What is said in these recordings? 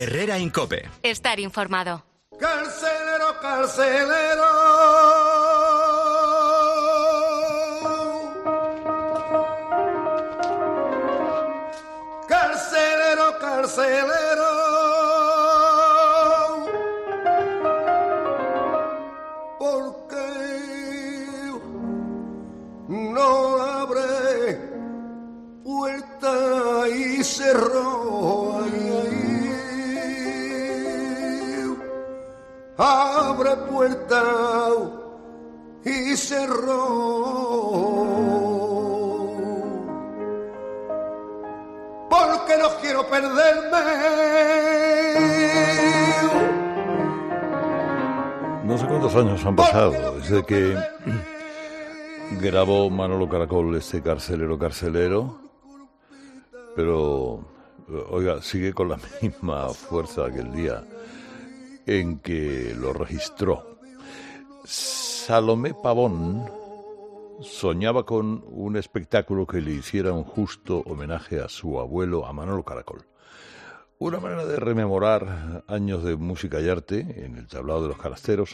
Herrera Incope. Estar informado. Carcelero, carcelero. Carcelero, carcelero. Porque no abre puerta y cerró. Abre puerta y cerró. Porque no quiero perderme. No sé cuántos años han pasado desde que grabó Manolo Caracol este Carcelero, carcelero, pero, oiga, sigue con la misma fuerza que el día en que lo registró. Salomé Pavón soñaba con un espectáculo que le hiciera un justo homenaje a su abuelo, a Manolo Caracol. Una manera de rememorar años de música y arte en el tablao de los canasteros,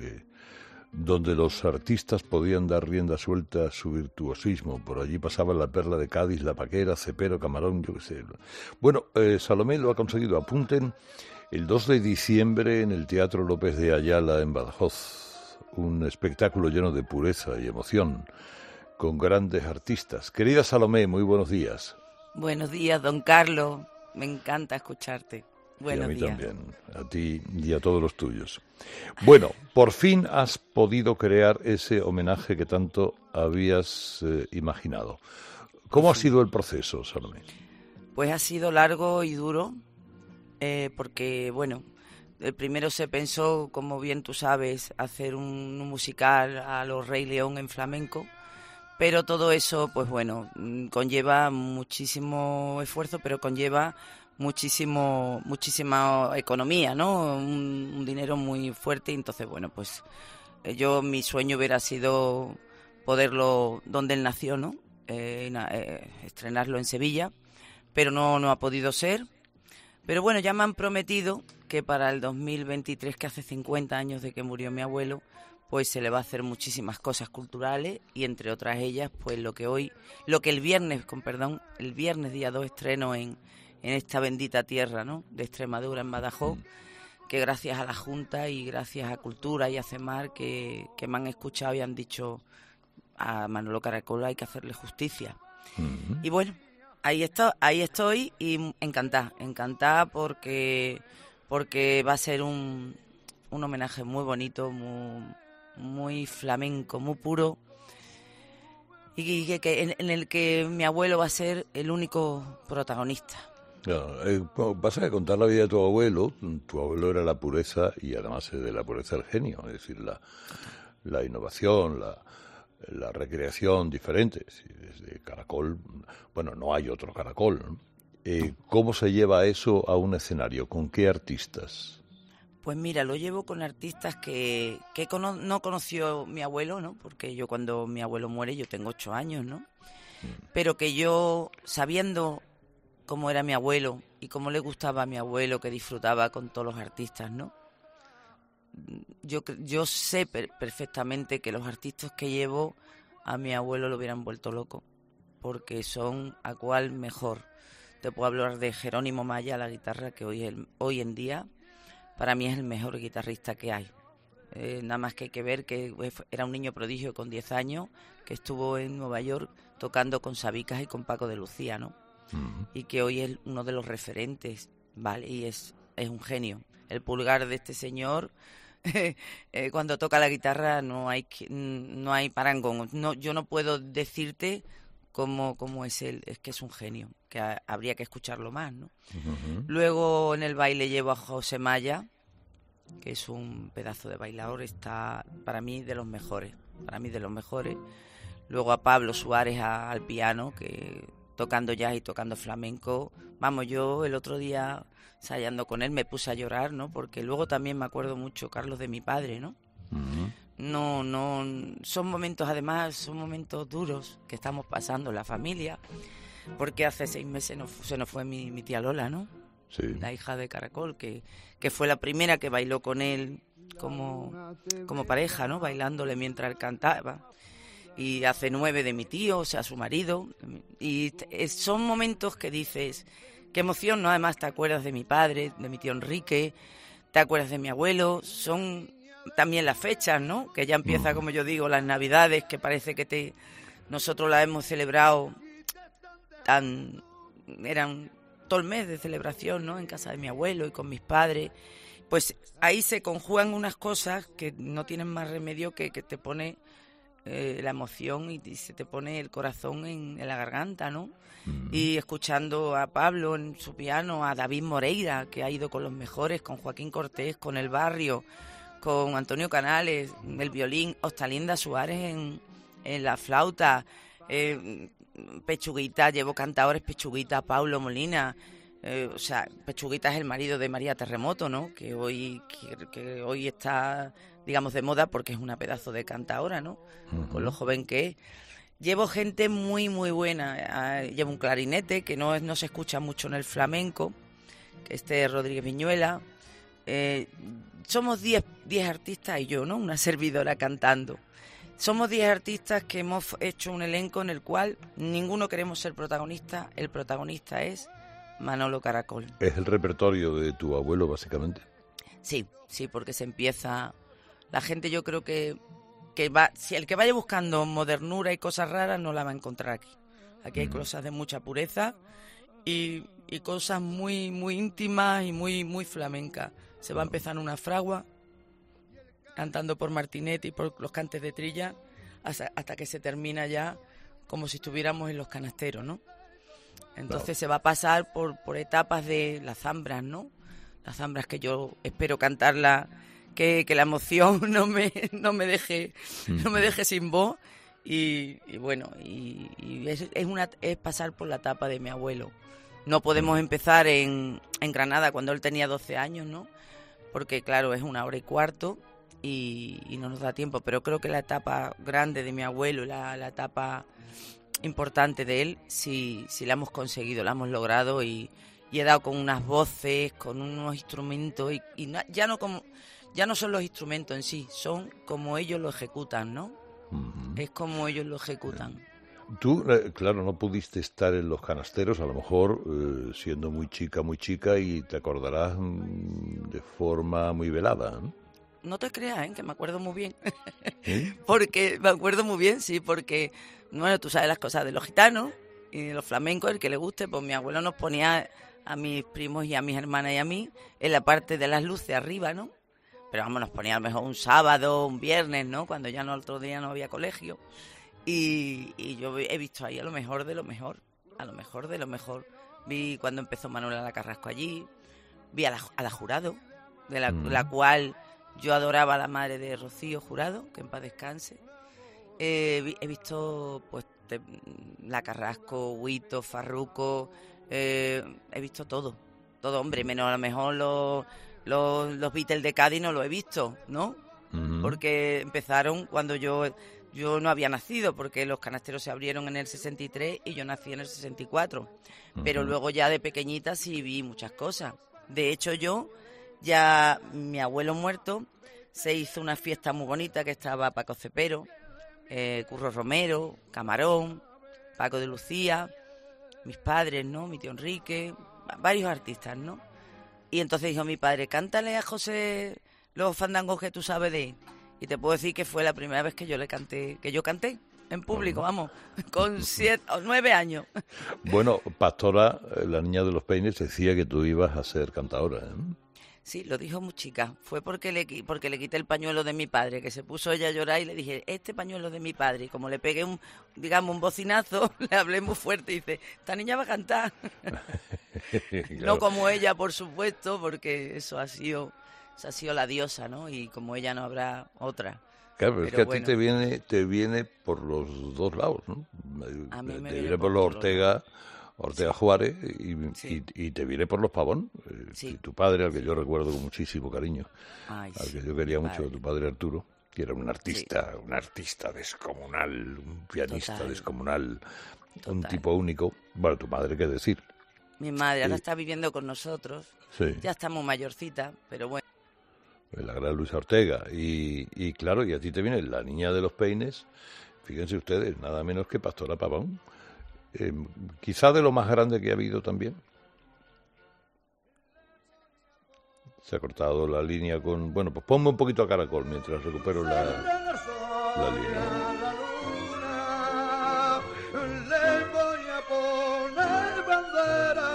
donde los artistas podían dar rienda suelta a su virtuosismo. Por allí pasaba la Perla de Cádiz, la Paquera, Cepero, Camarón, yo qué sé. Bueno, Salomé lo ha conseguido. Apunten el 2 de diciembre en el Teatro López de Ayala en Badajoz. Un espectáculo lleno de pureza y emoción, con grandes artistas. Querida Salomé, muy buenos días. Buenos días, don Carlos. Me encanta escucharte. Buenos días. Y a mí también, a ti y a todos los tuyos. Bueno, por fin has podido crear ese homenaje que tanto habías imaginado. ¿Cómo ha sido el proceso, Salomé? Pues ha sido largo y duro, porque, bueno, primero se pensó, como bien tú sabes, hacer un musical a los Rey León en flamenco, pero todo eso, pues bueno, conlleva muchísimo esfuerzo, pero conlleva muchísima economía, ¿no? Un dinero muy fuerte. Entonces, bueno, pues mi sueño hubiera sido poderlo, donde él nació, ¿no? Estrenarlo en Sevilla, pero no ha podido ser. Pero bueno, ya me han prometido que para el 2023, que hace 50 años de que murió mi abuelo, pues se le va a hacer muchísimas cosas culturales, y entre otras ellas, pues lo que el viernes día 2 estreno en esta bendita tierra, ¿no?, de Extremadura, en Badajoz, que gracias a la Junta y gracias a Cultura y a CEMAR, que me han escuchado y han dicho a Manolo Caracol hay que hacerle justicia. Uh-huh. Y bueno, ahí estoy y encantada porque va a ser un homenaje muy bonito, muy flamenco, muy puro, y en el que mi abuelo va a ser el único protagonista. Claro, vas a contar la vida de tu abuelo. Tu abuelo era la pureza, y además de la pureza el genio, es decir, la innovación, la recreación diferente. Desde Caracol, bueno, no hay otro Caracol, ¿no? ¿Cómo se lleva eso a un escenario? ¿Con qué artistas? Pues mira, lo llevo con artistas que no conoció mi abuelo, ¿no? Porque yo, cuando mi abuelo muere, yo tengo 8 años, ¿no? Pero que yo, sabiendo cómo era mi abuelo y cómo le gustaba a mi abuelo, que disfrutaba con todos los artistas, ¿no? Yo sé perfectamente que los artistas que llevo a mi abuelo lo hubieran vuelto loco, porque son a cual mejor. Te puedo hablar de Jerónimo Maya, la guitarra, que hoy en día para mí es el mejor guitarrista que hay. Nada más que hay que ver que era un niño prodigio con 10 años, que estuvo en Nueva York tocando con Sabicas y con Paco de Lucía, ¿no? Uh-huh. Y que hoy es uno de los referentes, ¿vale? Y es un genio. El pulgar de este señor, cuando toca la guitarra no hay parangón. Yo no puedo decirte cómo es él, es que es un genio, que habría que escucharlo más, ¿no? Uh-huh. Luego en el baile llevo a José Maya, que es un pedazo de bailador, está para mí de los mejores. Luego a Pablo Suárez al piano, que tocando jazz y tocando flamenco. Vamos, yo el otro día ensayando con él me puse a llorar, ¿no? Porque luego también me acuerdo mucho, Carlos, de mi padre, ¿no? Uh-huh. No, son momentos duros que estamos pasando la familia, porque hace 6 meses se nos fue mi tía Lola, ¿no? Sí. la hija de Caracol, que fue la primera que bailó con él como pareja, ¿no? Bailándole mientras él cantaba. Y hace 9 de mi tío, o sea, su marido. Y son momentos que dices, qué emoción, ¿no? Además te acuerdas de mi padre, de mi tío Enrique, te acuerdas de mi abuelo. Son también las fechas, ¿no? Que ya empieza, como yo digo, las Navidades, que parece que nosotros las hemos celebrado eran todo el mes de celebración, ¿no? En casa de mi abuelo y con mis padres. Pues ahí se conjugan unas cosas que no tienen más remedio que te pone la emoción y se te pone el corazón en la garganta, ¿no? Y escuchando a Pablo en su piano, a David Moreira, que ha ido con los mejores, con Joaquín Cortés, con El Barrio, con Antonio Canales, el violín, Ostalinda Suárez en la flauta, Pechuguita, llevo cantadores, Pechuguita, Paulo Molina, o sea, Pechuguita es el marido de María Terremoto, ¿no? Que hoy está, digamos, de moda porque es una pedazo de cantadora, ¿no? Con lo joven que es. Llevo gente muy, muy buena. Llevo un clarinete que no se escucha mucho en el flamenco, que es Rodríguez Viñuela. Somos 10 artistas y yo, ¿no? Una servidora cantando. Somos 10 artistas que hemos hecho un elenco en el cual ninguno queremos ser protagonista. El protagonista es Manolo Caracol. ¿Es el repertorio de tu abuelo, básicamente? Sí, porque se empieza... La gente, yo creo que va... Si el que vaya buscando modernura y cosas raras no la va a encontrar aquí. Aquí hay cosas de mucha pureza y cosas muy, muy íntimas y muy, muy flamencas. Se va a empezar una fragua, cantando por Martinet y por los cantes de trilla, hasta que se termina ya como si estuviéramos en los canasteros, ¿no? Entonces se va a pasar por etapas de las zambras, ¿no? Las zambras que yo espero cantarla, que la emoción no me deje sin voz. Y bueno, es pasar por la etapa de mi abuelo. No podemos empezar en Granada cuando él tenía 12 años, ¿no? Porque claro, es 1h15 y no nos da tiempo, pero creo que la etapa grande de mi abuelo, la etapa importante de él, sí la hemos conseguido, la hemos logrado y he dado con unas voces, con unos instrumentos ya no son los instrumentos en sí, son como ellos lo ejecutan, ¿no? Es como ellos lo ejecutan. Tú, claro, no pudiste estar en los canasteros, a lo mejor siendo muy chica, y te acordarás de forma muy velada, ¿no? No te creas, que me acuerdo muy bien. ¿Sí? Porque me acuerdo muy bien, sí, porque, bueno, tú sabes las cosas de los gitanos y de los flamencos, el que le guste, pues mi abuelo nos ponía a mis primos y a mis hermanas y a mí en la parte de las luces arriba, ¿no? Pero vamos, nos ponía a lo mejor un sábado, un viernes, ¿no? Cuando ya no, el otro día no había colegio. Y yo he visto ahí a lo mejor de lo mejor. Vi cuando empezó Manuela Carrasco allí, vi a la Jurado, de la cual yo adoraba a la madre de Rocío Jurado, que en paz descanse. He visto pues la Carrasco, Huito, Farruco, he visto todo, hombre, menos a lo mejor los Beatles de Cádiz no lo he visto, ¿no? Porque empezaron cuando yo no había nacido, porque los canasteros se abrieron en el 63 y yo nací en el 64. Pero luego ya de pequeñita sí vi muchas cosas. De hecho ya mi abuelo muerto, se hizo una fiesta muy bonita que estaba Paco Cepero, Curro Romero, Camarón, Paco de Lucía, mis padres, ¿no? Mi tío Enrique, varios artistas, ¿no? Y entonces dijo mi padre, cántale a José los fandangos que tú sabes de él. Y te puedo decir que fue la primera vez que yo canté en público, vamos, con 7 o 9 años. Bueno, Pastora, la niña de los peines, decía que tú ibas a ser cantadora, ¿eh? Sí, lo dijo muy chica. Fue porque le quité el pañuelo de mi padre, que se puso ella a llorar y le dije, este pañuelo es de mi padre. Y como le pegué un bocinazo, le hablé muy fuerte y dice, esta niña va a cantar. Claro. No como ella, por supuesto, porque eso ha sido la diosa, ¿no? Y como ella no habrá otra. Claro, pero es que a ti te viene por los dos lados, ¿no? A mí me te viene por los Ortega Juárez y te viene por los Pavón. Sí. Tu padre, al que yo recuerdo con muchísimo cariño, al que yo quería mucho, tu padre Arturo, que era un artista descomunal, un pianista descomunal, un tipo único. Bueno, tu madre, qué decir. Mi madre ahora está viviendo con nosotros. Sí. Ya está muy mayorcita, pero bueno. La gran Luisa Ortega. Y claro, y a ti te viene la niña de los peines, fíjense ustedes, nada menos que Pastora Pavón. Quizá de lo más grande que ha habido también. Se ha cortado la línea con... Bueno, pues ponme un poquito a Caracol mientras recupero la línea. Le voy a poner bandera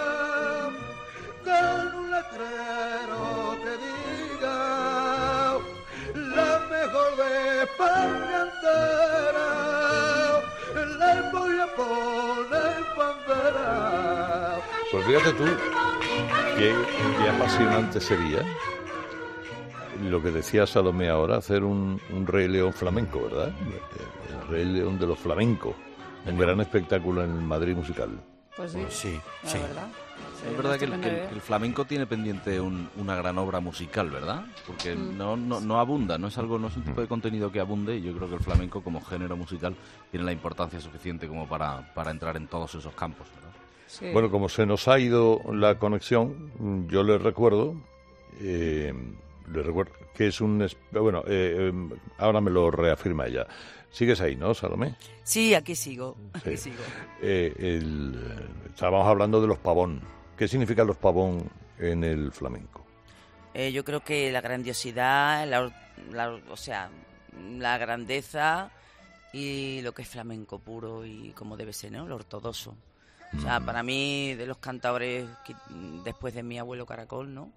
con un letrero que diga la mejor de España entera. Le voy a poner bandera. Pues fíjate tú, qué apasionante sería lo que decía Salomé ahora, hacer un Rey León flamenco, ¿verdad? El Rey León de los flamencos. Un gran espectáculo en el Madrid musical. Pues sí, Sí, la sí. verdad. Sí, Es verdad que estupenda idea. el flamenco tiene pendiente una gran obra musical, ¿verdad? Porque no abunda, no es un tipo de contenido que abunde, y yo creo que el flamenco como género musical tiene la importancia suficiente como para entrar en todos esos campos, ¿verdad? Sí. Bueno, como se nos ha ido la conexión, yo les recuerdo que es un... Bueno, ahora me lo reafirma ella. ¿Sigues ahí, no, Salomé? Sí, aquí sigo. Sí. Aquí sigo. Estábamos hablando de los pavón. ¿Qué significan los pavón en el flamenco? Yo creo que la grandiosidad, o sea, la grandeza y lo que es flamenco puro y como debe ser, ¿no? Lo ortodoxo. O sea, para mí, de los cantadores después de mi abuelo Caracol, ¿no?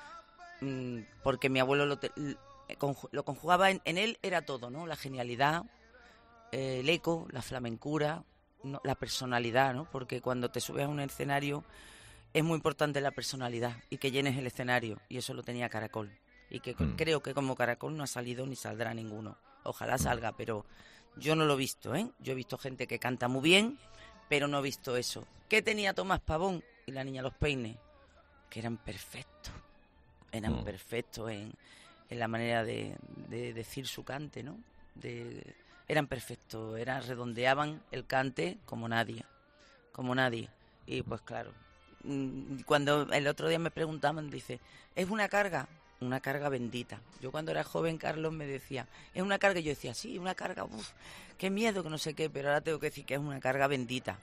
Porque mi abuelo lo conjugaba en él, era todo, ¿no? La genialidad, el eco, la flamencura, ¿no? La personalidad, ¿no? Porque cuando te subes a un escenario es muy importante la personalidad y que llenes el escenario, y eso lo tenía Caracol. Y que creo que como Caracol no ha salido ni saldrá ninguno. Ojalá salga, pero yo no lo he visto, ¿eh? Yo he visto gente que canta muy bien, pero no he visto eso. ¿Qué tenía Tomás Pavón y la niña Los Peines? Que eran perfectos. Eran perfectos en la manera de decir su cante, ¿no? Eran perfectos, redondeaban el cante como nadie. Como nadie. Y pues claro, cuando el otro día me preguntaban, dice, ¿es una carga? Una carga bendita. Yo cuando era joven, Carlos me decía, ¿es una carga? Y yo decía, sí, una carga, qué miedo, que no sé qué, pero ahora tengo que decir que es una carga bendita.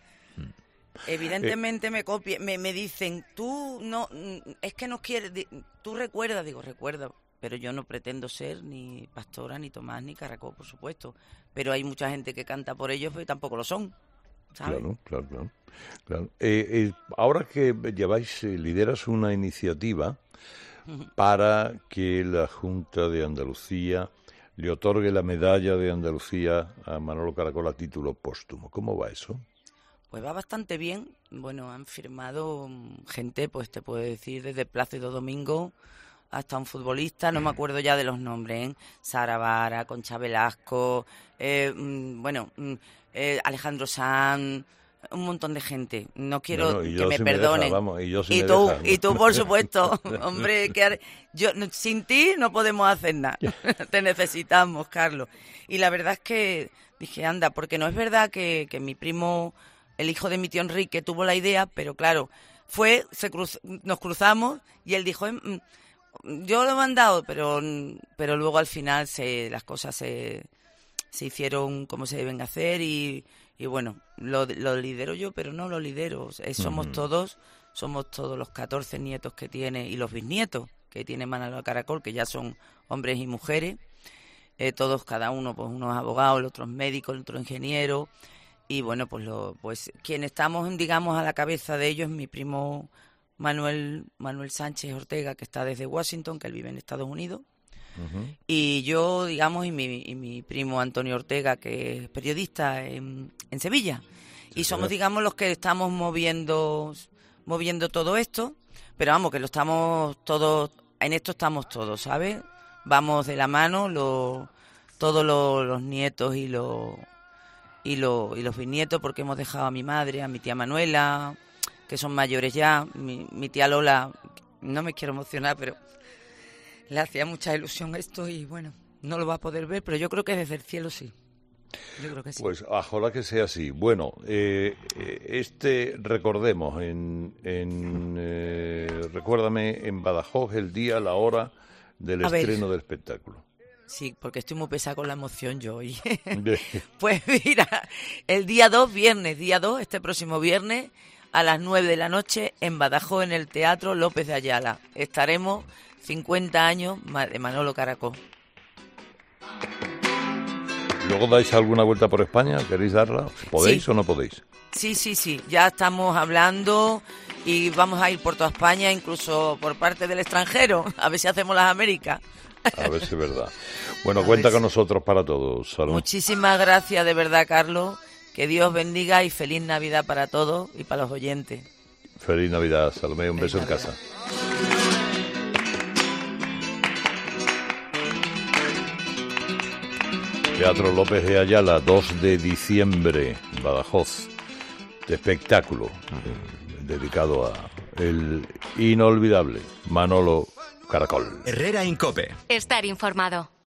Evidentemente me dicen, tú no, es que no quieres, tú recuerdas, digo, recuerda, pero yo no pretendo ser ni Pastora, ni Tomás, ni Caracol, por supuesto, pero hay mucha gente que canta por ellos, pero tampoco lo son, ¿sabes? Claro. Ahora que lideras una iniciativa para que la Junta de Andalucía le otorgue la medalla de Andalucía a Manolo Caracol a título póstumo. ¿Cómo va eso? Pues va bastante bien. Bueno, han firmado gente, pues te puedo decir, desde Plácido Domingo hasta un futbolista, no me acuerdo ya de los nombres, ¿eh? Sara Vara, Concha Velasco, Alejandro Sanz, un montón de gente. No quiero que me perdonen. Y tú, por supuesto, hombre, sin ti no podemos hacer nada. Te necesitamos, Carlos. Y la verdad es que dije, anda, porque no es verdad que mi primo, el hijo de mi tío Enrique, tuvo la idea, pero claro, nos cruzamos y él dijo, yo lo he mandado, pero luego al final las cosas se hicieron como se deben hacer y bueno, lo lidero yo, pero no lo lidero. Somos todos los 14 nietos que tiene y los bisnietos que tiene Manolo Caracol, que ya son hombres y mujeres, todos, cada uno, pues unos abogados, los otros médicos, el otro ingeniero. Y bueno, pues quien estamos, digamos, a la cabeza de ellos es mi primo Manuel Sánchez Ortega, que está desde Washington, que él vive en Estados Unidos. Y yo, digamos, y mi primo Antonio Ortega, que es periodista en Sevilla. Y somos, digamos, los que estamos moviendo todo esto. Pero vamos, que lo estamos todos, en esto estamos todos, ¿sabes? Vamos de la mano todos los nietos y los bisnietos, porque hemos dejado a mi madre, a mi tía Manuela, que son mayores ya, mi tía Lola, no me quiero emocionar, pero le hacía mucha ilusión esto y bueno, no lo va a poder ver, pero yo creo que desde el cielo sí. Yo creo que sí. Pues ojalá que sea así. Bueno, recordemos, recuérdame, en Badajoz el día, la hora del estreno del espectáculo. Sí, porque estoy muy pesada con la emoción yo hoy. Pues mira, el día 2, este próximo viernes, a las 9 de la noche, en Badajoz, en el Teatro López de Ayala. Estaremos 50 años de Manolo Caracol. ¿Luego dais alguna vuelta por España? ¿Queréis darla? ¿Podéis o no podéis? Sí. Ya estamos hablando y vamos a ir por toda España, incluso por parte del extranjero. A ver si hacemos las Américas. A ver si es verdad. Bueno, cuenta con nosotros para todos. Salud. Muchísimas gracias, de verdad, Carlos. Que Dios bendiga y feliz Navidad para todos y para los oyentes. Feliz Navidad, Salomé. Un beso en casa. Teatro López de Ayala, 2 de diciembre, Badajoz. De espectáculo dedicado a el inolvidable Manolo Caracol. Herrera en COPE. Estar informado.